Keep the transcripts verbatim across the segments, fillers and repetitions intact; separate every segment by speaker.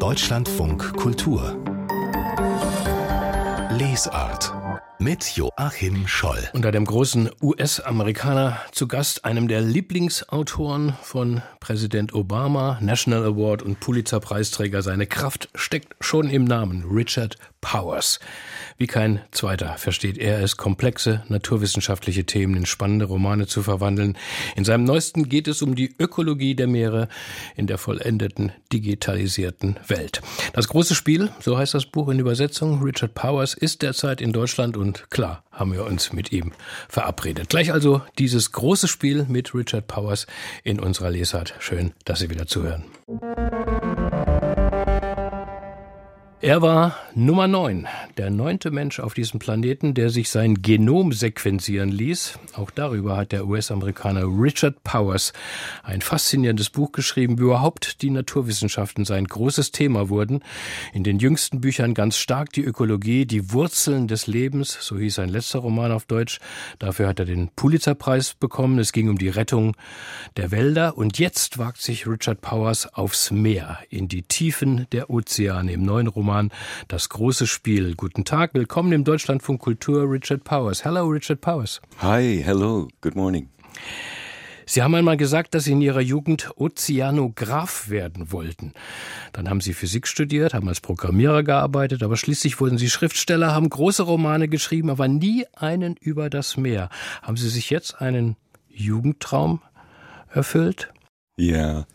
Speaker 1: Deutschlandfunk Kultur Lesart mit Joachim Scholl.
Speaker 2: Unter dem großen U S-Amerikaner zu Gast, einem der Lieblingsautoren von Präsident Obama, National Award und Pulitzer-Preisträger. Seine Kraft steckt schon im Namen, Richard Powers. Wie kein zweiter versteht er es, komplexe naturwissenschaftliche Themen in spannende Romane zu verwandeln. In seinem neuesten geht es um die Ökologie der Meere in der vollendeten, digitalisierten Welt. Das große Spiel, so heißt das Buch in Übersetzung, Richard Powers, ist derzeit in Deutschland und klar haben wir uns mit ihm verabredet. Gleich also dieses große Spiel mit Richard Powers in unserer Lesart. Schön, dass Sie wieder zuhören. Er war Nummer neun, der neunte Mensch auf diesem Planeten, der sich sein Genom sequenzieren ließ. Auch darüber hat der U S-Amerikaner Richard Powers ein faszinierendes Buch geschrieben, wie überhaupt die Naturwissenschaften sein großes Thema wurden. In den jüngsten Büchern ganz stark die Ökologie, die Wurzeln des Lebens, so hieß sein letzter Roman auf Deutsch. Dafür hat er den Pulitzer-Preis bekommen. Es ging um die Rettung der Wälder. Und jetzt wagt sich Richard Powers aufs Meer, in die Tiefen der Ozeane im neuen Roman Das große Spiel. Guten Tag, willkommen im Deutschlandfunk Kultur, Richard Powers. Hello, Richard Powers.
Speaker 3: Hi, hello, good morning.
Speaker 2: Sie haben einmal gesagt, dass Sie in Ihrer Jugend Ozeanograph werden wollten. Dann haben Sie Physik studiert, haben als Programmierer gearbeitet, aber schließlich wurden Sie Schriftsteller, haben große Romane geschrieben, aber nie einen über das Meer. Haben Sie sich jetzt einen Jugendtraum erfüllt?
Speaker 3: Yeah,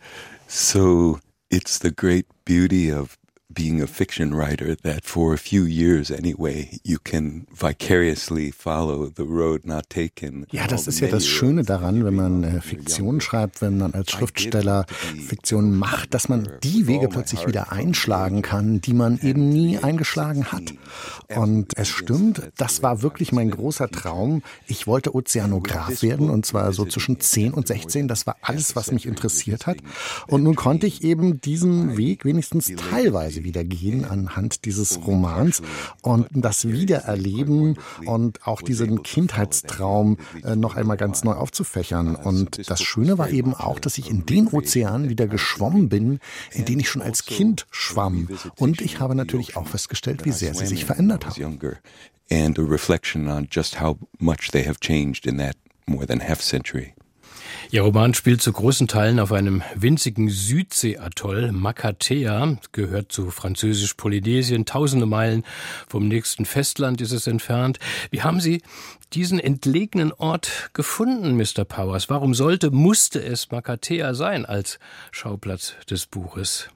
Speaker 3: so it's the great beauty of being a fiction writer that for a few years anyway you can vicariously follow the road not taken.
Speaker 4: Ja, das ist ja das Schöne daran, wenn man äh, Fiktion schreibt, wenn man als Schriftsteller Fiktion macht, dass man die Wege plötzlich wieder einschlagen kann, die man eben nie eingeschlagen hat. Und es stimmt, das war wirklich mein großer Traum. Ich wollte Ozeanograph werden, und zwar so zwischen zehn und sechzehn. Das war alles, was mich interessiert hat. Und nun konnte ich eben diesen Weg wenigstens teilweise wieder gehen anhand dieses Romans und das Wiedererleben und auch diesen Kindheitstraum äh, noch einmal ganz neu aufzufächern. Und das Schöne war eben auch, dass ich in den Ozeanen wieder geschwommen bin, in denen ich schon als Kind schwamm. Und ich habe natürlich auch festgestellt, wie sehr sie sich verändert haben.
Speaker 3: And a reflection on just how much they have changed in that more than half century.
Speaker 2: Ihr Roman spielt zu großen Teilen auf einem winzigen Südseeatoll. Makatea gehört zu Französisch-Polynesien. Tausende Meilen vom nächsten Festland ist es entfernt. Wie haben Sie diesen entlegenen Ort gefunden, Mister Powers? Warum sollte, musste es Makatea sein als Schauplatz des Buches?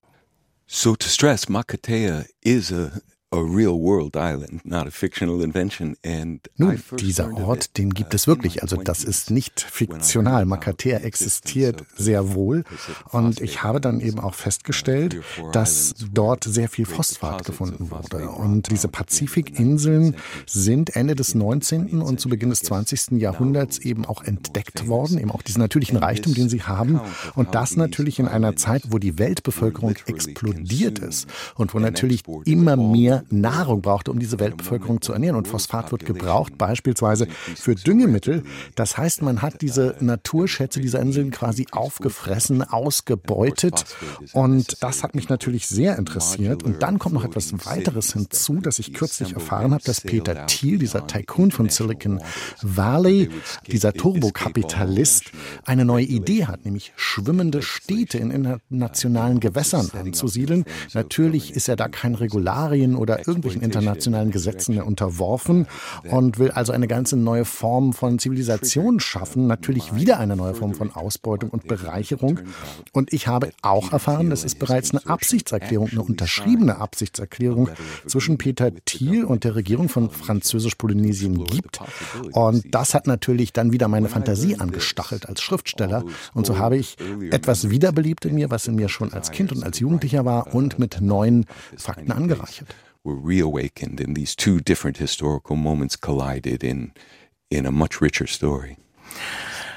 Speaker 3: So to stress, Makatea is a A real world island, not a fictional invention. And
Speaker 4: Nun, dieser Ort, den gibt es wirklich. Also das ist nicht fiktional. Makatea existiert sehr wohl. Und ich habe dann eben auch festgestellt, dass dort sehr viel Phosphat gefunden wurde. Und diese Pazifikinseln sind Ende des neunzehnten und zu Beginn des zwanzigsten Jahrhunderts eben auch entdeckt worden. Eben auch diesen natürlichen Reichtum, den sie haben. Und das natürlich in einer Zeit, wo die Weltbevölkerung explodiert ist. Und wo natürlich immer mehr Nahrung brauchte, um diese Weltbevölkerung zu ernähren. Und Phosphat wird gebraucht, beispielsweise für Düngemittel. Das heißt, man hat diese Naturschätze dieser Inseln quasi aufgefressen, ausgebeutet. Und das hat mich natürlich sehr interessiert. Und dann kommt noch etwas weiteres hinzu, das ich kürzlich erfahren habe, dass Peter Thiel, dieser Tycoon von Silicon Valley, dieser Turbokapitalist, eine neue Idee hat, nämlich schwimmende Städte in internationalen Gewässern anzusiedeln. Natürlich ist er da kein Regularien oder irgendwelchen internationalen Gesetzen mehr unterworfen und will also eine ganze neue Form von Zivilisation schaffen, natürlich wieder eine neue Form von Ausbeutung und Bereicherung. Und ich habe auch erfahren, dass es bereits eine Absichtserklärung, eine unterschriebene Absichtserklärung zwischen Peter Thiel und der Regierung von Französisch-Polynesien gibt. Und das hat natürlich dann wieder meine Fantasie angestachelt als Schriftsteller. Und so habe ich etwas wiederbelebt in mir, was in mir schon als Kind und als Jugendlicher war und mit neuen Fakten angereichert.
Speaker 3: Were reawakened and these two different historical moments collided in in a much richer story.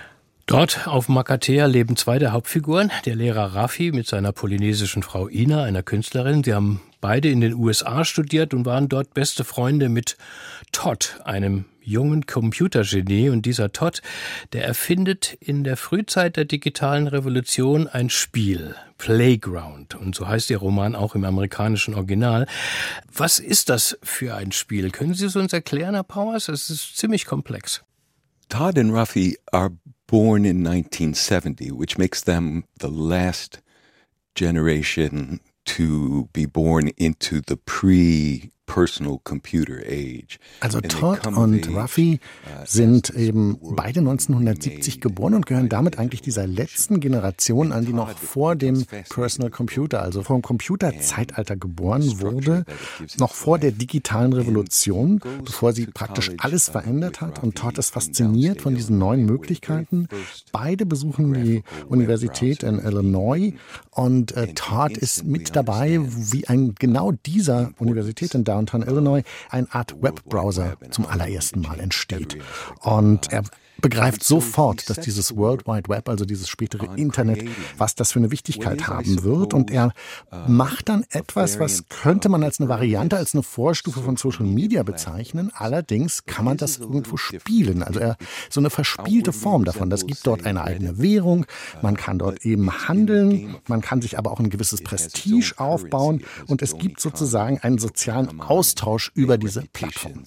Speaker 2: Dort auf Makatea leben zwei der Hauptfiguren, der Lehrer Raffi mit seiner polynesischen Frau Ina, einer Künstlerin. Sie haben beide in den U S A studiert und waren dort beste Freunde mit Todd, einem jungen Computergenie. Und dieser Todd, der erfindet in der Frühzeit der digitalen Revolution ein Spiel, Playground. Und so heißt der Roman auch im amerikanischen Original. Was ist das für ein Spiel? Können Sie es uns erklären, Herr Powers? Es ist ziemlich komplex.
Speaker 3: Todd and Raffi are born in nineteen seventy, which makes them the last generation to be born into the pre-personal computer age.
Speaker 4: Also Todd und Raffi sind eben beide neunzehnhundertsiebzig geboren und gehören damit eigentlich dieser letzten Generation an, die noch vor dem Personal Computer, also vor dem Computerzeitalter geboren wurde, noch vor der digitalen Revolution, bevor sie praktisch alles verändert hat. Und Todd ist fasziniert von diesen neuen Möglichkeiten. Beide besuchen die Universität in Illinois und äh, Todd ist mit dabei, wie ein genau dieser Universität in Downtown Illinois eine Art Webbrowser zum allerersten Mal entsteht. Und er begreift sofort, dass dieses World Wide Web, also dieses spätere Internet, was das für eine Wichtigkeit haben wird. Und er macht dann etwas, was könnte man als eine Variante, als eine Vorstufe von Social Media bezeichnen. Allerdings kann man das irgendwo spielen. Also er so eine verspielte Form davon. Das gibt dort eine eigene Währung. Man kann dort eben handeln. Man kann sich aber auch ein gewisses Prestige aufbauen. Und es gibt sozusagen einen sozialen Austausch über diese Plattform.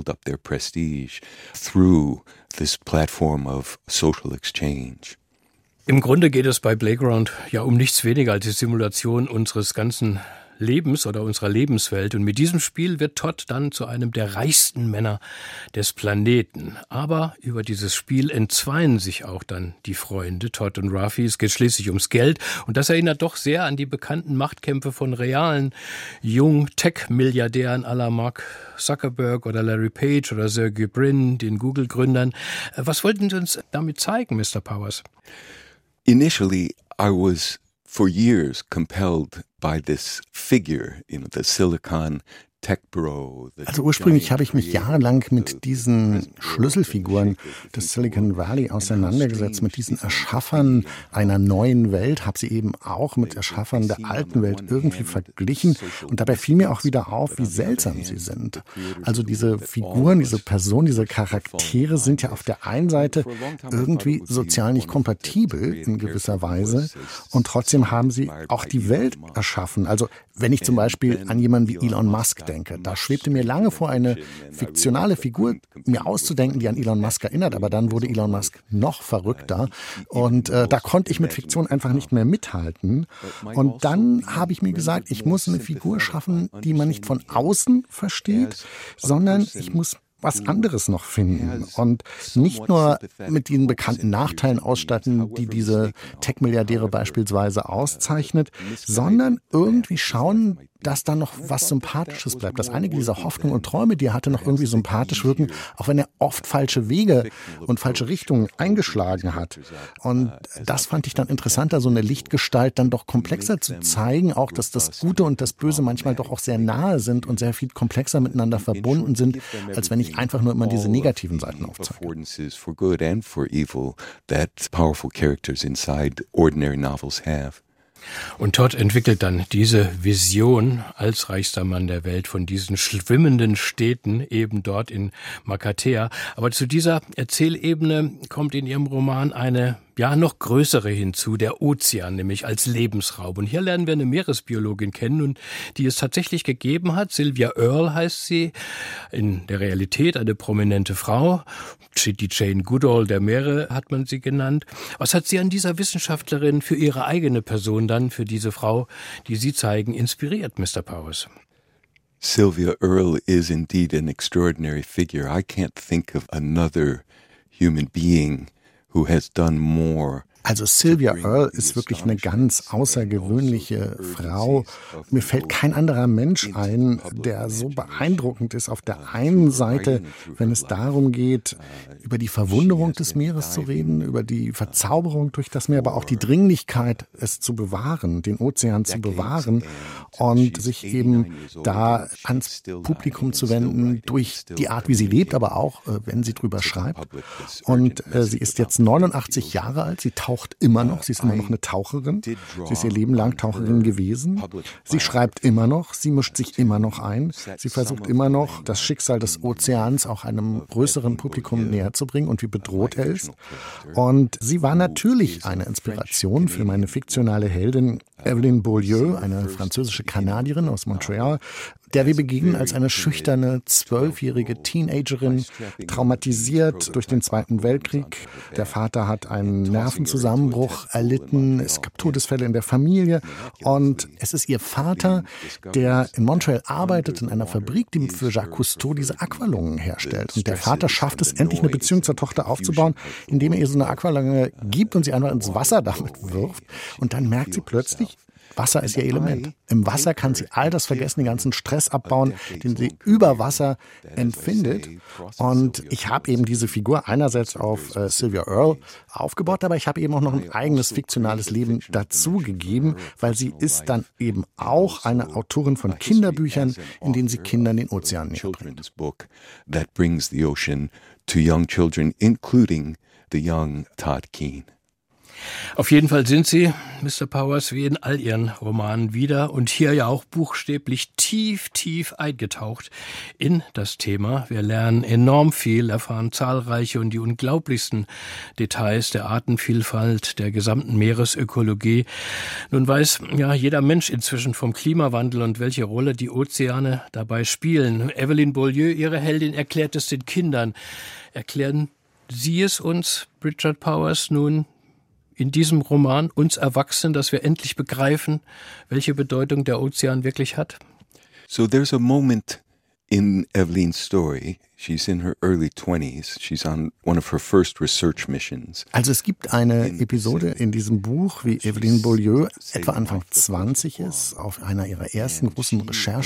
Speaker 3: This platform of social exchange.
Speaker 2: Im Grunde geht es bei Playground ja um nichts weniger als die Simulation unseres ganzen Lebens oder unserer Lebenswelt. Und mit diesem Spiel wird Todd dann zu einem der reichsten Männer des Planeten. Aber über dieses Spiel entzweien sich auch dann die Freunde, Todd und Raffi. Es geht schließlich ums Geld. Und das erinnert doch sehr an die bekannten Machtkämpfe von realen, jungen Tech-Milliardären à la Mark Zuckerberg oder Larry Page oder Sergey Brin, den Google-Gründern. Was wollten Sie uns damit zeigen, Mister Powers?
Speaker 3: Initially, I was for years compelled by this figure, you know, the Silicon Tech Bro.
Speaker 4: Also ursprünglich habe ich mich jahrelang mit diesen Schlüsselfiguren des Silicon Valley auseinandergesetzt, mit diesen Erschaffern einer neuen Welt, habe sie eben auch mit Erschaffern der alten Welt irgendwie verglichen und dabei fiel mir auch wieder auf, wie seltsam sie sind. Also diese Figuren, diese Personen, diese Charaktere sind ja auf der einen Seite irgendwie sozial nicht kompatibel in gewisser Weise und trotzdem haben sie auch die Welt erschaffen. Also wenn ich zum Beispiel an jemanden wie Elon Musk denke, da schwebte mir lange vor, eine fiktionale Figur mir auszudenken, die an Elon Musk erinnert, aber dann wurde Elon Musk noch verrückter und äh, da konnte ich mit Fiktion einfach nicht mehr mithalten und dann habe ich mir gesagt, ich muss eine Figur schaffen, die man nicht von außen versteht, sondern ich muss was anderes noch finden und nicht nur mit den bekannten Nachteilen ausstatten, die diese Tech-Milliardäre beispielsweise auszeichnet, sondern irgendwie schauen, dass da noch was Sympathisches bleibt, dass einige dieser Hoffnungen und Träume, die er hatte, noch irgendwie sympathisch wirken, auch wenn er oft falsche Wege und falsche Richtungen eingeschlagen hat. Und das fand ich dann interessanter, so eine Lichtgestalt dann doch komplexer zu zeigen, auch dass das Gute und das Böse manchmal doch auch sehr nahe sind und sehr viel komplexer miteinander verbunden sind, als wenn ich einfach nur immer diese negativen Seiten aufzeige.
Speaker 2: Und Todd entwickelt dann diese Vision als reichster Mann der Welt von diesen schwimmenden Städten eben dort in Makatea. Aber zu dieser Erzählebene kommt in ihrem Roman eine ja noch größere hinzu, der Ozean, nämlich als Lebensraum. Und hier lernen wir eine Meeresbiologin kennen, und die es tatsächlich gegeben hat. Sylvia Earle heißt sie, in der Realität eine prominente Frau. Die Jane Goodall der Meere hat man sie genannt. Was hat sie an dieser Wissenschaftlerin für ihre eigene Person dann, für diese Frau, die Sie zeigen, inspiriert, Mister Powers?
Speaker 3: Sylvia Earle is indeed an extraordinary figure. I can't think of another human being who has done more.
Speaker 4: Also Sylvia Earle ist wirklich eine ganz außergewöhnliche Frau. Mir fällt kein anderer Mensch ein, der so beeindruckend ist. Auf der einen Seite, wenn es darum geht, über die Verwunderung des Meeres zu reden, über die Verzauberung durch das Meer, aber auch die Dringlichkeit, es zu bewahren, den Ozean zu bewahren und sich eben da ans Publikum zu wenden durch die Art, wie sie lebt, aber auch, wenn sie drüber schreibt. Und äh, sie ist jetzt neunundachtzig Jahre alt, sie taucht immer noch, sie ist immer noch eine Taucherin, sie ist ihr Leben lang Taucherin gewesen, sie schreibt immer noch, sie mischt sich immer noch ein, sie versucht immer noch, das Schicksal des Ozeans auch einem größeren Publikum näher zu bringen und wie bedroht er ist. Und sie war natürlich eine Inspiration für meine fiktionale Heldin Evelyn Beaulieu, eine französische Kanadierin aus Montreal, der wir begegnen als eine schüchterne, zwölfjährige Teenagerin, traumatisiert durch den Zweiten Weltkrieg. Der Vater hat einen Nervenzusammenbruch erlitten, es gab Todesfälle in der Familie und es ist ihr Vater, der in Montreal arbeitet, in einer Fabrik, die für Jacques Cousteau diese Aqualungen herstellt. Und der Vater schafft es, endlich eine Beziehung zur Tochter aufzubauen, indem er ihr so eine Aqualunge gibt und sie einfach ins Wasser damit wirft. Und dann merkt sie plötzlich, Wasser ist ihr Element. Im Wasser kann sie all das vergessen, den ganzen Stress abbauen, den sie über Wasser empfindet. Und ich habe eben diese Figur einerseits auf äh, Sylvia Earle aufgebaut, aber ich habe eben auch noch ein eigenes fiktionales Leben dazugegeben, weil sie ist dann eben auch eine Autorin von Kinderbüchern, in denen sie Kindern den Ozean näher bringt.
Speaker 3: That brings the ocean to young children, including the young Todd Keane.
Speaker 2: Auf jeden Fall sind Sie, Mister Powers, wie in all Ihren Romanen wieder und hier ja auch buchstäblich tief, tief eingetaucht in das Thema. Wir lernen enorm viel, erfahren zahlreiche und die unglaublichsten Details der Artenvielfalt, der gesamten Meeresökologie. Nun weiß ja jeder Mensch inzwischen vom Klimawandel und welche Rolle die Ozeane dabei spielen. Evelyn Beaulieu, Ihre Heldin, erklärt es den Kindern. Erklären Sie es uns, Richard Powers, nun in diesem Roman, uns Erwachsenen, dass wir endlich begreifen, welche Bedeutung der Ozean wirklich hat?
Speaker 3: So there's a moment in Evelyn's story. She's in her early twenties. She's on one of her first research missions.
Speaker 4: Also es gibt eine Episode in diesem Buch, wie Evelyn Beaulieu etwa Anfang zwanzig ist, auf einer ihrer ersten großen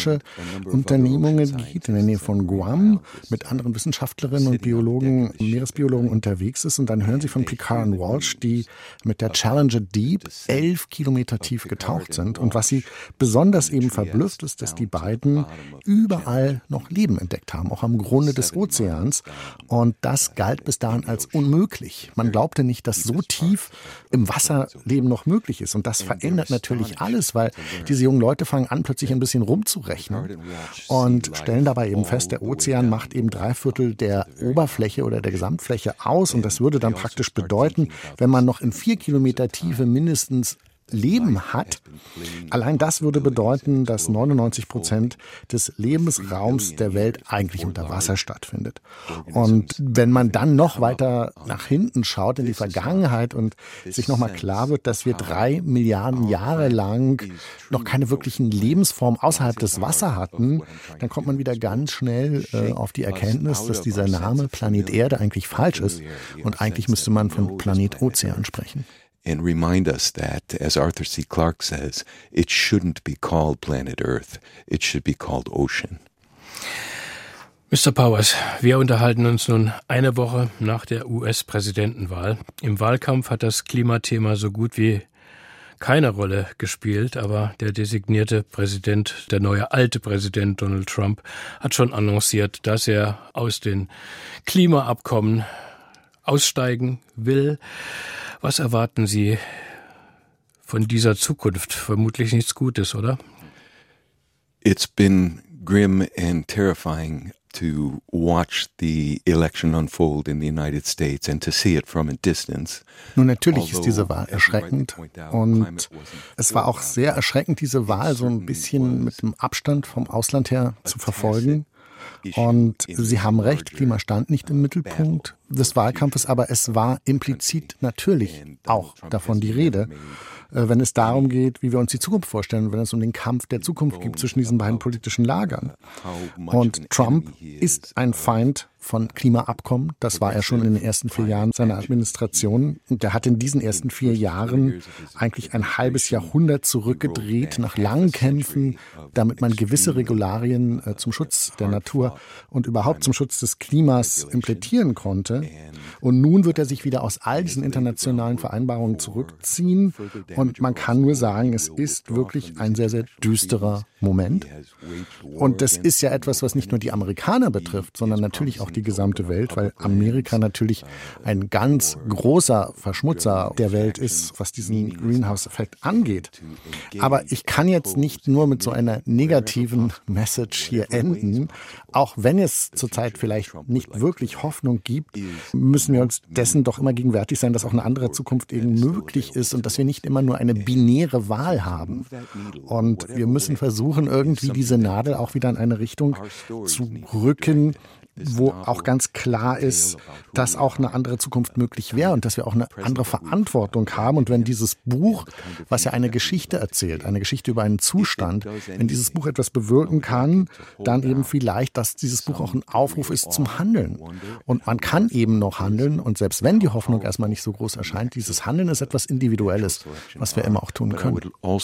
Speaker 4: Rechercheunternehmungen geht, in der Nähe von Guam, mit anderen Wissenschaftlerinnen und Biologen, Meeresbiologen unterwegs ist. Und dann hören sie von Picard und Walsh, die mit der Challenger Deep elf Kilometer tief getaucht sind. Und was sie besonders eben verblüfft ist, dass die beiden überall noch Leben entdeckt haben, auch am Grunde des des Ozeans. Und das galt bis dahin als unmöglich. Man glaubte nicht, dass so tief im Wasser Leben noch möglich ist. Und das verändert natürlich alles, weil diese jungen Leute fangen an, plötzlich ein bisschen rumzurechnen und stellen dabei eben fest, der Ozean macht eben drei Viertel der Oberfläche oder der Gesamtfläche aus. Und das würde dann praktisch bedeuten, wenn man noch in vier Kilometer Tiefe mindestens Leben hat. Allein das würde bedeuten, dass neunundneunzig Prozent des Lebensraums der Welt eigentlich unter Wasser stattfindet. Und wenn man dann noch weiter nach hinten schaut in die Vergangenheit und sich nochmal klar wird, dass wir drei Milliarden Jahre lang noch keine wirklichen Lebensformen außerhalb des Wassers hatten, dann kommt man wieder ganz schnell äh, auf die Erkenntnis, dass dieser Name Planet Erde eigentlich falsch ist und eigentlich müsste man von Planet Ozean sprechen.
Speaker 3: And remind us that, as Arthur C. Clarke says, it shouldn't be called planet Earth. It should be called ocean.
Speaker 2: Mister Powers, wir unterhalten uns nun eine Woche nach der U S-Präsidentenwahl. Im Wahlkampf hat das Klimathema so gut wie keine Rolle gespielt, aber der designierte Präsident, der neue alte Präsident Donald Trump, hat schon annonciert, dass er aus den Klimaabkommen aussteigen will. Was erwarten Sie von dieser Zukunft? Vermutlich nichts Gutes, oder?
Speaker 3: It's been grim and terrifying to watch the election unfold in the United States and to see it from a distance.
Speaker 4: Nun, natürlich ist diese Wahl erschreckend und es war auch sehr erschreckend, diese Wahl so ein bisschen mit dem Abstand vom Ausland her zu verfolgen. Und Sie haben recht, Klima stand nicht im Mittelpunkt. des Wahlkampfes, aber es war implizit natürlich auch davon die Rede, wenn es darum geht, wie wir uns die Zukunft vorstellen, wenn es um den Kampf der Zukunft geht zwischen diesen beiden politischen Lagern. Und Trump ist ein Feind von Klimaabkommen. Das war er schon in den ersten vier Jahren seiner Administration. Und er hat in diesen ersten vier Jahren eigentlich ein halbes Jahrhundert zurückgedreht nach langen Kämpfen, damit man gewisse Regularien äh, zum Schutz der Natur und überhaupt zum Schutz des Klimas implementieren konnte. Und nun wird er sich wieder aus all diesen internationalen Vereinbarungen zurückziehen. Und man kann nur sagen, es ist wirklich ein sehr, sehr düsterer Moment. Und das ist ja etwas, was nicht nur die Amerikaner betrifft, sondern natürlich auch die gesamte Welt, weil Amerika natürlich ein ganz großer Verschmutzer der Welt ist, was diesen Greenhouse-Effekt angeht. Aber ich kann jetzt nicht nur mit so einer negativen Message hier enden. Auch wenn es zurzeit vielleicht nicht wirklich Hoffnung gibt, müssen wir uns dessen doch immer gegenwärtig sein, dass auch eine andere Zukunft eben möglich ist und dass wir nicht immer nur eine binäre Wahl haben. Und wir müssen versuchen, irgendwie diese Nadel auch wieder in eine Richtung zu rücken, wo auch ganz klar ist, dass auch eine andere Zukunft möglich wäre und dass wir auch eine andere Verantwortung haben. Und wenn dieses Buch, was ja eine Geschichte erzählt, eine Geschichte über einen Zustand, wenn dieses Buch etwas bewirken kann, dann eben vielleicht, dass dieses Buch auch ein Aufruf ist zum Handeln. Und man kann eben noch handeln und selbst wenn die Hoffnung erstmal nicht so groß erscheint, dieses Handeln ist etwas Individuelles, was wir immer auch tun können.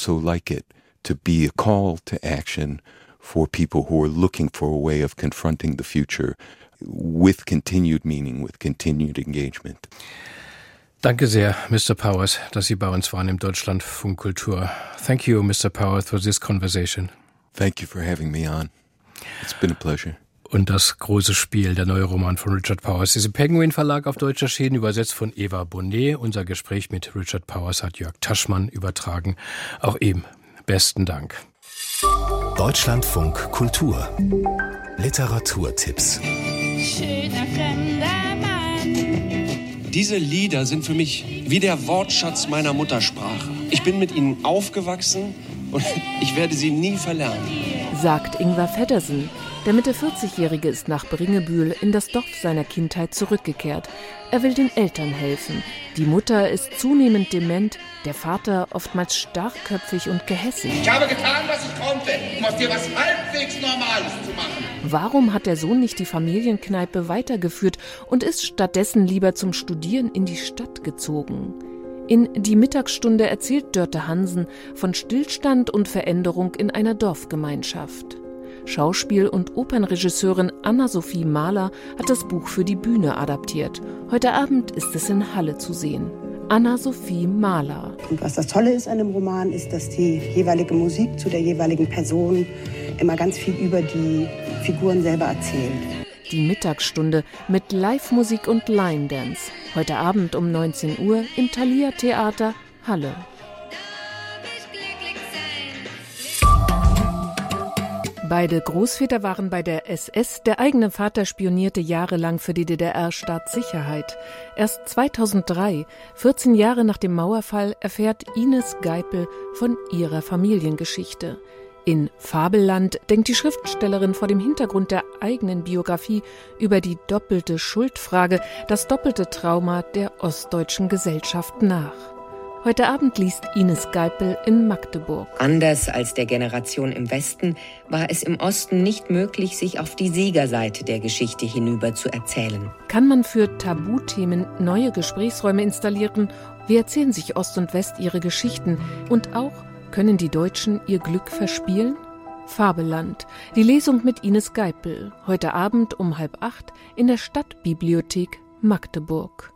Speaker 3: To be a call to action for people who are looking for a way of confronting the future with continued meaning, with continued engagement.
Speaker 2: Danke sehr, Mister Powers, dass Sie bei uns waren im Deutschlandfunk Kultur. Thank you, Mister Powers, for this conversation.
Speaker 3: Thank you for having me on. It's been a pleasure.
Speaker 2: Und das große Spiel, der neue Roman von Richard Powers, ist im Penguin Verlag auf Deutsch erschienen, übersetzt von Eva Bonnet. Unser Gespräch mit Richard Powers hat Jörg Taschmann übertragen. Auch ihm besten Dank.
Speaker 1: Deutschlandfunk Kultur. Literaturtipps.
Speaker 5: Schöner fremder Mann. Diese Lieder sind für mich wie der Wortschatz meiner Muttersprache. Ich bin mit ihnen aufgewachsen und ich werde sie nie verlernen.
Speaker 6: Sagt Ingvar Feddersen. Der Mitte vierzigjährige ist nach Bringebühl in das Dorf seiner Kindheit zurückgekehrt. Er will den Eltern helfen. Die Mutter ist zunehmend dement, der Vater oftmals starkköpfig und gehässig.
Speaker 7: Ich habe getan, was ich konnte, um aus dir was halbwegs Normales zu machen.
Speaker 6: Warum hat der Sohn nicht die Familienkneipe weitergeführt und ist stattdessen lieber zum Studieren in die Stadt gezogen? In Die Mittagsstunde erzählt Dörte Hansen von Stillstand und Veränderung in einer Dorfgemeinschaft. Schauspiel- und Opernregisseurin Anna-Sophie Mahler hat das Buch für die Bühne adaptiert. Heute Abend ist es in Halle zu sehen. Anna-Sophie Mahler.
Speaker 8: Und was das Tolle ist an dem Roman, ist, dass die jeweilige Musik zu der jeweiligen Person immer ganz viel über die Figuren selber erzählt.
Speaker 6: Die Mittagsstunde mit Live-Musik und Line-Dance. Heute Abend um neunzehn Uhr im Thalia Theater Halle. Beide Großväter waren bei der S S. Der eigene Vater spionierte jahrelang für die D D R-Staatssicherheit. Erst zweitausenddrei, vierzehn Jahre nach dem Mauerfall, erfährt Ines Geipel von ihrer Familiengeschichte. In Fabelland denkt die Schriftstellerin vor dem Hintergrund der eigenen Biografie über die doppelte Schuldfrage, das doppelte Trauma der ostdeutschen Gesellschaft nach. Heute Abend liest Ines Geipel in Magdeburg.
Speaker 9: Anders als der Generation im Westen war es im Osten nicht möglich, sich auf die Siegerseite der Geschichte hinüber zu erzählen.
Speaker 6: Kann man für Tabuthemen neue Gesprächsräume installieren? Wie erzählen sich Ost und West ihre Geschichten? Und auch, können die Deutschen ihr Glück verspielen? Fabelland. Die Lesung mit Ines Geipel. Heute Abend um halb acht in der Stadtbibliothek Magdeburg.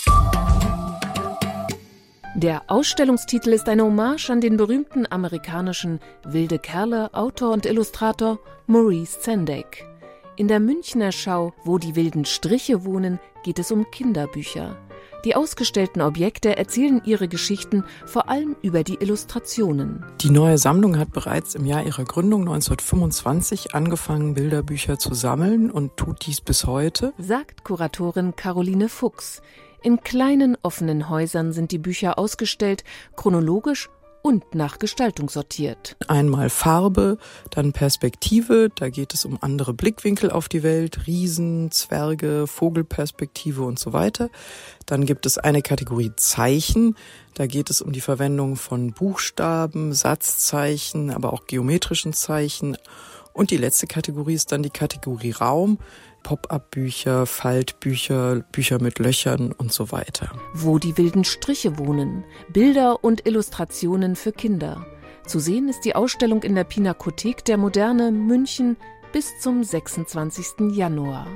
Speaker 6: Der Ausstellungstitel ist eine Hommage an den berühmten amerikanischen wilde Kerle, Autor und Illustrator Maurice Sendak. In der Münchner Schau, wo die wilden Striche wohnen, geht es um Kinderbücher. Die ausgestellten Objekte erzählen ihre Geschichten vor allem über die Illustrationen.
Speaker 10: Die neue Sammlung hat bereits im Jahr ihrer Gründung neunzehnhundertfünfundzwanzig angefangen, Bilderbücher zu sammeln und tut dies bis heute,
Speaker 6: sagt Kuratorin Caroline Fuchs. In kleinen offenen Häusern sind die Bücher ausgestellt, chronologisch und nach Gestaltung sortiert.
Speaker 10: Einmal Farbe, dann Perspektive, da geht es um andere Blickwinkel auf die Welt, Riesen, Zwerge, Vogelperspektive und so weiter. Dann gibt es eine Kategorie Zeichen, da geht es um die Verwendung von Buchstaben, Satzzeichen, aber auch geometrischen Zeichen. Und die letzte Kategorie ist dann die Kategorie Raum, Pop-up-Bücher, Faltbücher, Bücher mit Löchern und so weiter.
Speaker 6: Wo die wilden Striche wohnen, Bilder und Illustrationen für Kinder. Zu sehen ist die Ausstellung in der Pinakothek der Moderne München bis zum sechsundzwanzigsten Januar.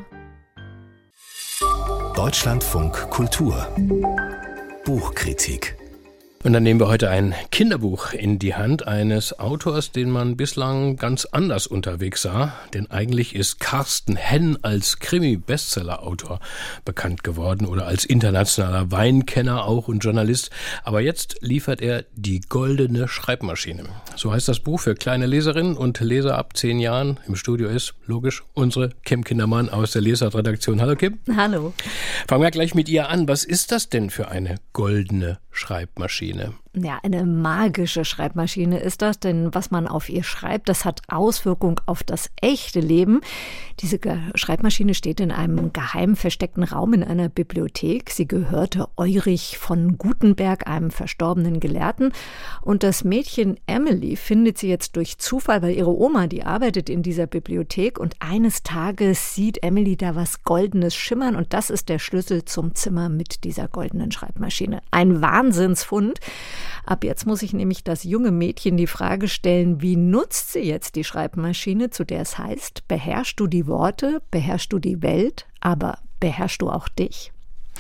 Speaker 1: Deutschlandfunk Kultur Buchkritik.
Speaker 2: Und dann nehmen wir heute ein Kinderbuch in die Hand eines Autors, den man bislang ganz anders unterwegs sah. Denn eigentlich ist Carsten Henn als Krimi-Bestseller-Autor bekannt geworden oder als internationaler Weinkenner auch und Journalist. Aber jetzt liefert er die goldene Schreibmaschine. So heißt das Buch für kleine Leserinnen und Leser ab zehn Jahren. Im Studio ist, logisch, unsere Kim Kindermann aus der Lesart-Redaktion. Hallo Kim.
Speaker 11: Hallo.
Speaker 2: Fangen wir gleich mit ihr an. Was ist das denn für eine goldene Schreibmaschine?
Speaker 11: Ja, eine magische Schreibmaschine ist das, denn was man auf ihr schreibt, das hat Auswirkung auf das echte Leben. Diese Schreibmaschine steht in einem geheim versteckten Raum in einer Bibliothek. Sie gehörte Eurich von Gutenberg, einem verstorbenen Gelehrten. Und das Mädchen Emily findet sie jetzt durch Zufall, weil ihre Oma, die arbeitet in dieser Bibliothek. Und eines Tages sieht Emily da was Goldenes schimmern und das ist der Schlüssel zum Zimmer mit dieser goldenen Schreibmaschine. Ein Wahnsinnsfund. Ab jetzt muss ich nämlich das junge Mädchen die Frage stellen, wie nutzt sie jetzt die Schreibmaschine, zu der es heißt, beherrschst du die Worte, beherrschst du die Welt, aber beherrschst du auch dich?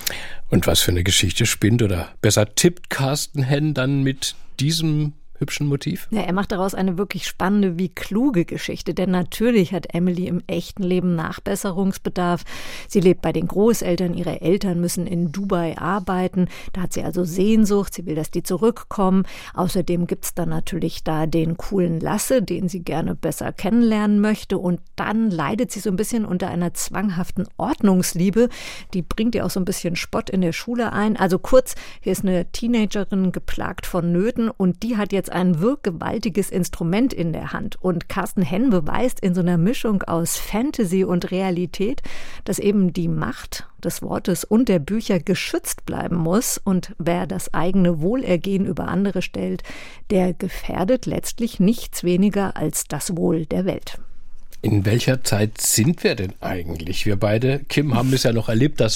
Speaker 2: Und was für eine Geschichte spinnt oder besser tippt Carsten Henn dann mit diesem hübschen Motiv?
Speaker 11: Ja, er macht daraus eine wirklich spannende wie kluge Geschichte, denn natürlich hat Emily im echten Leben Nachbesserungsbedarf. Sie lebt bei den Großeltern, ihre Eltern müssen in Dubai arbeiten, da hat sie also Sehnsucht, sie will, dass die zurückkommen. Außerdem gibt's dann natürlich da den coolen Lasse, den sie gerne besser kennenlernen möchte und dann leidet sie so ein bisschen unter einer zwanghaften Ordnungsliebe, die bringt ihr auch so ein bisschen Spott in der Schule ein. Also kurz, hier ist eine Teenagerin geplagt von Nöten und die hat jetzt ein wirkgewaltiges Instrument in der Hand. Und Carsten Henn beweist in so einer Mischung aus Fantasy und Realität, dass eben die Macht des Wortes und der Bücher geschützt bleiben muss. Und wer das eigene Wohlergehen über andere stellt, der gefährdet letztlich nichts weniger als das Wohl der Welt.
Speaker 2: In welcher Zeit sind wir denn eigentlich? Wir beide, Kim, haben es ja noch erlebt, das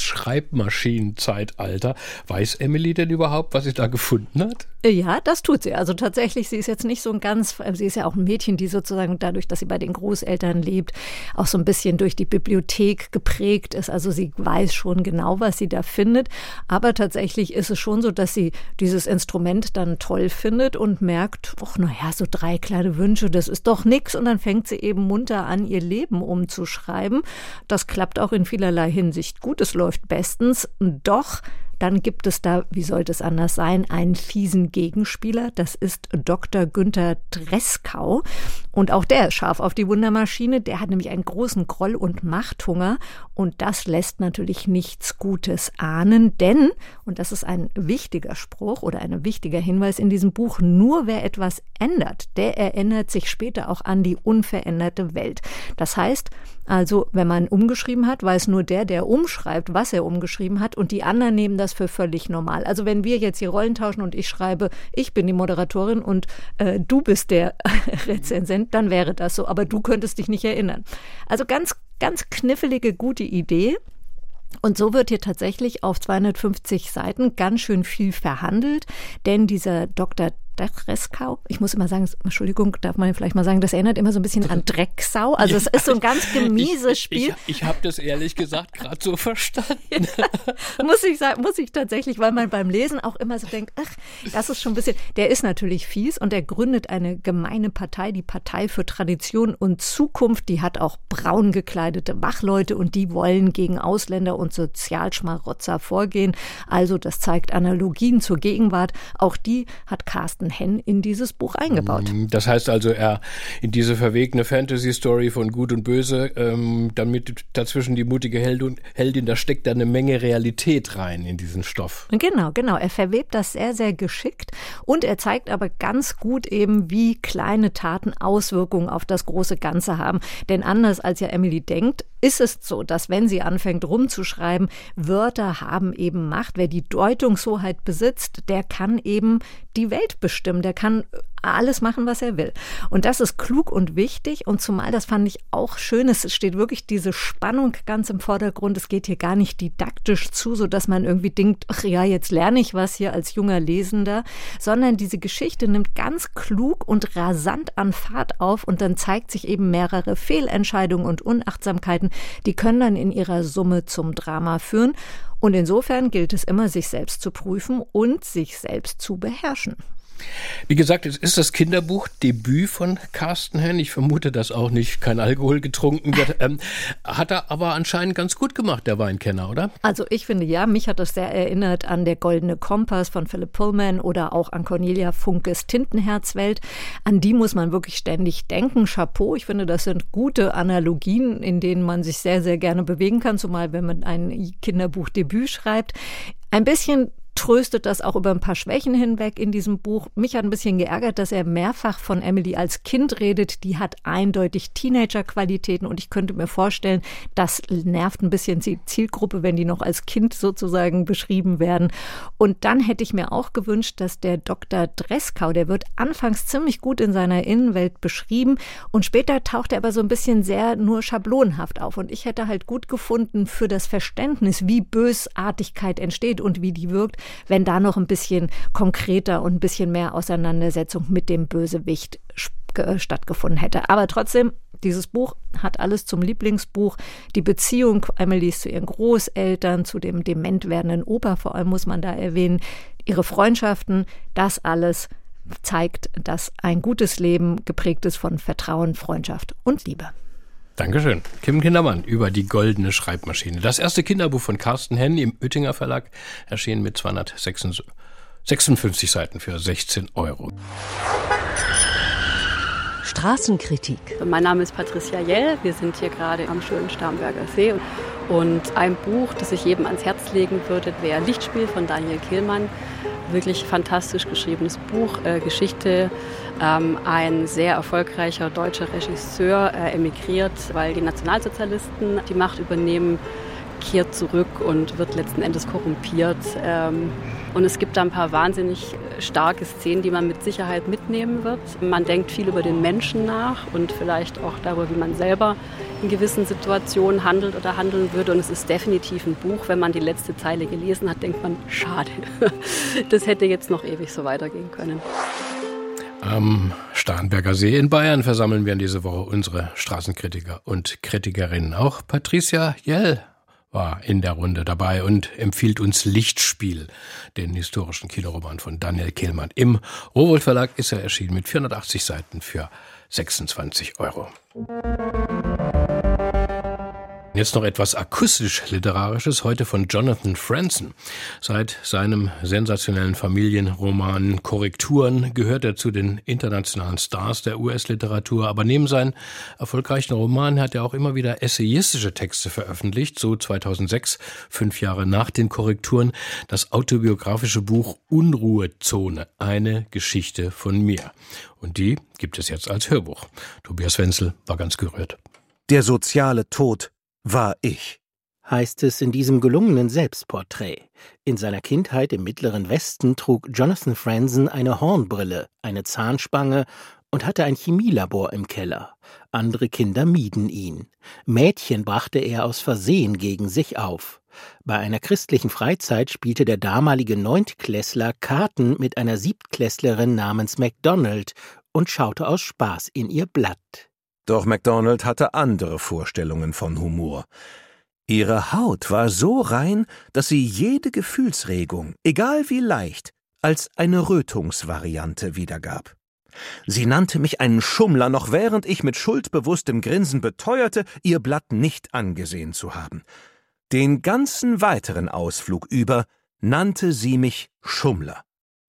Speaker 2: Schreibmaschinenzeitalter. Weiß Emily denn überhaupt, was sie da gefunden hat?
Speaker 11: Ja, das tut sie. Also tatsächlich, sie ist jetzt nicht so ein ganz, sie ist ja auch ein Mädchen, die sozusagen dadurch, dass sie bei den Großeltern lebt, auch so ein bisschen durch die Bibliothek geprägt ist. Also sie weiß schon genau, was sie da findet. Aber tatsächlich ist es schon so, dass sie dieses Instrument dann toll findet und merkt, ach naja, so drei kleine Wünsche, das ist doch nix. Und dann fängt sie eben munter an, ihr Leben umzuschreiben. Das klappt auch in vielerlei Hinsicht gut. Es läuft bestens. Doch dann gibt es da, wie sollte es anders sein, einen fiesen Gegenspieler. Das ist Doktor Günther Dreskau. Und auch der ist scharf auf die Wundermaschine. Der hat nämlich einen großen Groll und Machthunger. Und das lässt natürlich nichts Gutes ahnen. Denn, und das ist ein wichtiger Spruch oder ein wichtiger Hinweis in diesem Buch, nur wer etwas ändert, der erinnert sich später auch an die unveränderte Welt. Das heißt also, wenn man umgeschrieben hat, weiß nur der, der umschreibt, was er umgeschrieben hat. Und die anderen nehmen das für völlig normal. Also wenn wir jetzt die Rollen tauschen und ich schreibe, ich bin die Moderatorin und äh, du bist der Rezensent, dann wäre das so. Aber du könntest dich nicht erinnern. Also ganz, ganz knifflige, gute Idee. Und so wird hier tatsächlich auf zweihundertfünfzig Seiten ganz schön viel verhandelt, denn dieser Doktor Dreskau, ich muss immer sagen, Entschuldigung, darf man vielleicht mal sagen, das erinnert immer so ein bisschen an Drecksau. Also es ist so ein ganz gemieses Spiel.
Speaker 2: Ich, ich, ich habe das ehrlich gesagt gerade so verstanden.
Speaker 11: Ja, muss ich sagen, muss ich tatsächlich, weil man beim Lesen auch immer so denkt, ach, das ist schon ein bisschen, der ist natürlich fies und der gründet eine gemeine Partei, die Partei für Tradition und Zukunft, die hat auch braun gekleidete Wachleute und die wollen gegen Ausländer und Sozialschmarotzer vorgehen. Also das zeigt Analogien zur Gegenwart. Auch die hat Carsten Carsten Henn in dieses Buch eingebaut.
Speaker 2: Das heißt also, er in diese verwegene Fantasy-Story von Gut und Böse, ähm, damit dazwischen die mutige Heldin, Heldin, da steckt da eine Menge Realität rein in diesen Stoff.
Speaker 11: Genau, genau. Er verwebt das sehr, sehr geschickt und er zeigt aber ganz gut eben, wie kleine Taten Auswirkungen auf das große Ganze haben. Denn anders als ja Emily denkt, ist es so, dass wenn sie anfängt rumzuschreiben, Wörter haben eben Macht. Wer die Deutungshoheit besitzt, der kann eben die Welt bestimmen. Der kann alles machen, was er will. Und das ist klug und wichtig. Und zumal, das fand ich auch schön, es steht wirklich diese Spannung ganz im Vordergrund. Es geht hier gar nicht didaktisch zu, sodass man irgendwie denkt, ach ja, jetzt lerne ich was hier als junger Lesender, sondern diese Geschichte nimmt ganz klug und rasant an Fahrt auf und dann zeigt sich eben mehrere Fehlentscheidungen und Unachtsamkeiten, die können dann in ihrer Summe zum Drama führen. Und insofern gilt es immer, sich selbst zu prüfen und sich selbst zu beherrschen.
Speaker 2: Wie gesagt, es ist das Kinderbuchdebüt von Carsten Henn. Ich vermute, dass auch nicht kein Alkohol getrunken wird. Ähm, hat er aber anscheinend ganz gut gemacht, der Weinkenner, oder?
Speaker 11: Also ich finde ja, mich hat das sehr erinnert an Der Goldene Kompass von Philip Pullman oder auch an Cornelia Funkes Tintenherzwelt. An die muss man wirklich ständig denken. Chapeau, ich finde, das sind gute Analogien, in denen man sich sehr, sehr gerne bewegen kann, zumal wenn man ein Kinderbuchdebüt schreibt. Ein bisschen tröstet das auch über ein paar Schwächen hinweg in diesem Buch. Mich hat ein bisschen geärgert, dass er mehrfach von Emily als Kind redet. Die hat eindeutig Teenager-Qualitäten und ich könnte mir vorstellen, das nervt ein bisschen die Zielgruppe, wenn die noch als Kind sozusagen beschrieben werden. Und dann hätte ich mir auch gewünscht, dass der Doktor Dreskau, der wird anfangs ziemlich gut in seiner Innenwelt beschrieben und später taucht er aber so ein bisschen sehr nur schablonenhaft auf. Und ich hätte halt gut gefunden für das Verständnis, wie Bösartigkeit entsteht und wie die wirkt, wenn da noch ein bisschen konkreter und ein bisschen mehr Auseinandersetzung mit dem Bösewicht stattgefunden hätte. Aber trotzdem, dieses Buch hat alles zum Lieblingsbuch. Die Beziehung Emilys zu ihren Großeltern, zu dem dement werdenden Opa vor allem muss man da erwähnen, ihre Freundschaften, das alles zeigt, dass ein gutes Leben geprägt ist von Vertrauen, Freundschaft und Liebe.
Speaker 2: Dankeschön. Kim Kindermann über die goldene Schreibmaschine. Das erste Kinderbuch von Carsten Henn im Oettinger Verlag erschien mit zweihundertsechsundfünfzig Seiten für sechzehn Euro.
Speaker 12: Straßenkritik. Mein Name ist Patricia Jell. Wir sind hier gerade am schönen Starnberger See. Und ein Buch, das ich jedem ans Herz legen würde, wäre Lichtspiel von Daniel Kehlmann. Wirklich fantastisch geschriebenes Buch, äh, Geschichte. Ähm, ein sehr erfolgreicher deutscher Regisseur äh, emigriert, weil die Nationalsozialisten die Macht übernehmen, kehrt zurück und wird letzten Endes korrumpiert. Ähm, und es gibt da ein paar wahnsinnig starke Szenen, die man mit Sicherheit mitnehmen wird. Man denkt viel über den Menschen nach und vielleicht auch darüber, wie man selber in gewissen Situationen handelt oder handeln würde. Und es ist definitiv ein Buch, wenn man die letzte Zeile gelesen hat, denkt man, schade, das hätte jetzt noch ewig so weitergehen können.
Speaker 2: Am Starnberger See in Bayern versammeln wir in dieser Woche unsere Straßenkritiker und Kritikerinnen. Auch Patricia Jell war in der Runde dabei und empfiehlt uns Lichtspiel, den historischen Kinoroman von Daniel Kehlmann. Im Rowohlt Verlag ist er erschienen mit vierhundertachtzig Seiten für sechsundzwanzig Euro. Jetzt noch etwas akustisch-literarisches, heute von Jonathan Franzen. Seit seinem sensationellen Familienroman Korrekturen gehört er zu den internationalen Stars der U S-Literatur. Aber neben seinen erfolgreichen Romanen hat er auch immer wieder essayistische Texte veröffentlicht. So zweitausendsechs, fünf Jahre nach den Korrekturen, das autobiografische Buch Unruhezone, eine Geschichte von mir. Und die gibt es jetzt als Hörbuch. Tobias Wenzel war ganz gerührt.
Speaker 13: Der soziale Tod war ich,
Speaker 14: heißt es in diesem gelungenen Selbstporträt. In seiner Kindheit im Mittleren Westen trug Jonathan Franzen eine Hornbrille, eine Zahnspange und hatte ein Chemielabor im Keller. Andere Kinder mieden ihn. Mädchen brachte er aus Versehen gegen sich auf. Bei einer christlichen Freizeit spielte der damalige Neuntklässler Karten mit einer Siebtklässlerin namens MacDonald und schaute aus Spaß in ihr Blatt.
Speaker 13: Doch MacDonald hatte andere Vorstellungen von Humor. Ihre Haut war so rein, dass sie jede Gefühlsregung, egal wie leicht, als eine Rötungsvariante wiedergab. Sie nannte mich einen Schummler, noch während ich mit schuldbewusstem Grinsen beteuerte, ihr Blatt nicht angesehen zu haben. Den ganzen weiteren Ausflug über nannte sie mich Schummler.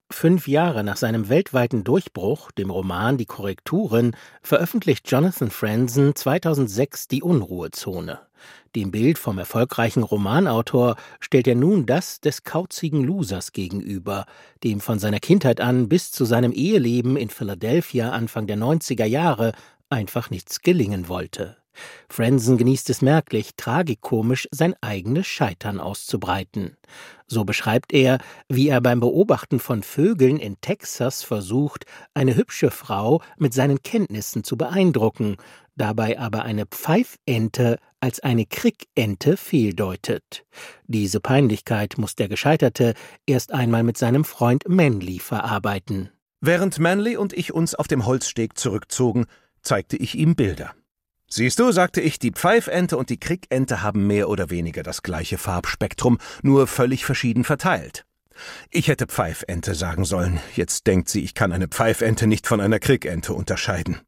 Speaker 14: Fünf Jahre nach seinem weltweiten Durchbruch, dem Roman Die Korrekturen, veröffentlicht Jonathan Franzen zweitausendsechs Die Unruhezone. Dem Bild vom erfolgreichen Romanautor stellt er nun das des kauzigen Losers gegenüber, dem von seiner Kindheit an bis zu seinem Eheleben in Philadelphia Anfang der neunziger Jahre einfach nichts gelingen wollte. Franzen genießt es merklich, tragikomisch sein eigenes Scheitern auszubreiten. So beschreibt er, wie er beim Beobachten von Vögeln in Texas versucht, eine hübsche Frau mit seinen Kenntnissen zu beeindrucken, dabei aber eine Pfeifente als eine Krickente fehldeutet. Diese Peinlichkeit muss der Gescheiterte erst einmal mit seinem Freund Manley verarbeiten.
Speaker 13: Während Manley und ich uns auf dem Holzsteg zurückzogen, zeigte ich ihm Bilder. »Siehst du«, sagte ich, »die Pfeifente und die Krickente haben mehr oder weniger das gleiche Farbspektrum, nur völlig verschieden verteilt.« Ich hätte Pfeifente sagen sollen. Jetzt denkt sie, ich kann eine Pfeifente nicht von einer Krickente unterscheiden.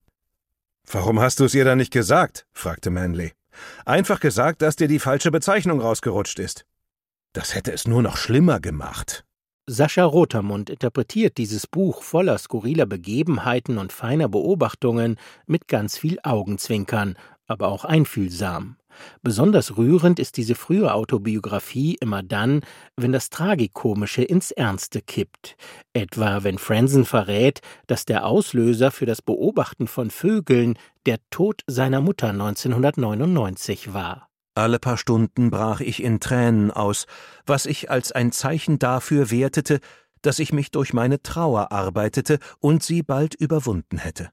Speaker 13: »Warum hast du es ihr dann nicht gesagt?« fragte Manley. »Einfach gesagt, dass dir die falsche Bezeichnung rausgerutscht ist.« Das hätte es nur noch schlimmer gemacht.
Speaker 14: Sascha Rotermund interpretiert dieses Buch voller skurriler Begebenheiten und feiner Beobachtungen mit ganz viel Augenzwinkern, aber auch einfühlsam. Besonders rührend ist diese frühe Autobiografie immer dann, wenn das Tragikomische ins Ernste kippt. Etwa wenn Franzen verrät, dass der Auslöser für das Beobachten von Vögeln der Tod seiner Mutter neunzehnhundertneunundneunzig war.
Speaker 13: Alle paar Stunden brach ich in Tränen aus, was ich als ein Zeichen dafür wertete, dass ich mich durch meine Trauer arbeitete und sie bald überwunden hätte.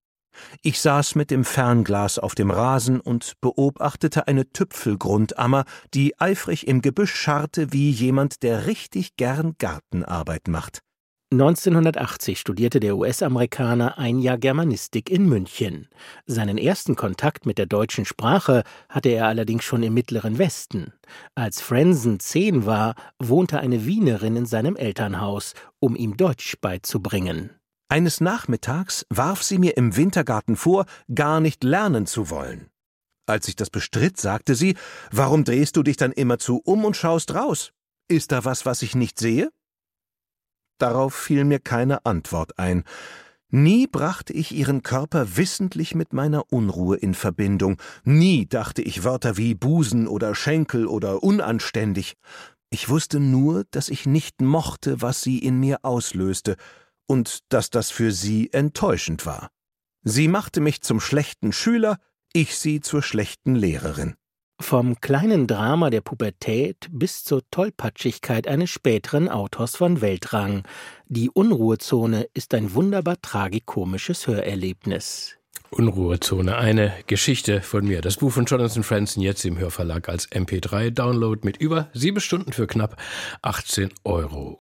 Speaker 13: Ich saß mit dem Fernglas auf dem Rasen und beobachtete eine Tüpfelgrundammer, die eifrig im Gebüsch scharrte wie jemand, der richtig gern Gartenarbeit macht.
Speaker 14: neunzehnhundertachtzig studierte der U S-Amerikaner ein Jahr Germanistik in München. Seinen ersten Kontakt mit der deutschen Sprache hatte er allerdings schon im Mittleren Westen. Als Franzen zehn war, wohnte eine Wienerin in seinem Elternhaus, um ihm Deutsch beizubringen.
Speaker 13: Eines Nachmittags warf sie mir im Wintergarten vor, gar nicht lernen zu wollen. Als ich das bestritt, sagte sie, »Warum drehst du dich dann immerzu um und schaust raus? Ist da was, was ich nicht sehe?« Darauf fiel mir keine Antwort ein. Nie brachte ich ihren Körper wissentlich mit meiner Unruhe in Verbindung. Nie dachte ich Wörter wie Busen oder Schenkel oder unanständig. Ich wusste nur, dass ich nicht mochte, was sie in mir auslöste, und dass das für sie enttäuschend war. Sie machte mich zum schlechten Schüler, ich sie zur schlechten Lehrerin.
Speaker 14: Vom kleinen Drama der Pubertät bis zur Tollpatschigkeit eines späteren Autors von Weltrang. Die Unruhezone ist ein wunderbar tragikomisches Hörerlebnis.
Speaker 2: Unruhezone, eine Geschichte von mir. Das Buch von Jonathan Franzen jetzt im Hörverlag als M P drei Download mit über sieben Stunden für knapp achtzehn Euro.